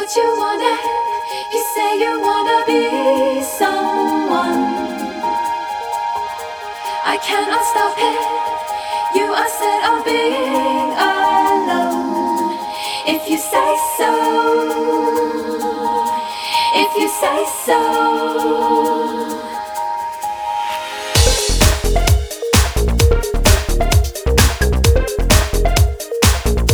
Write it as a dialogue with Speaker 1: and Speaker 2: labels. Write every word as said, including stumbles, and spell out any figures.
Speaker 1: what you wanted. You say you wanna be someone. I cannot stop it. You are set on being alone. If you say so, if you say so.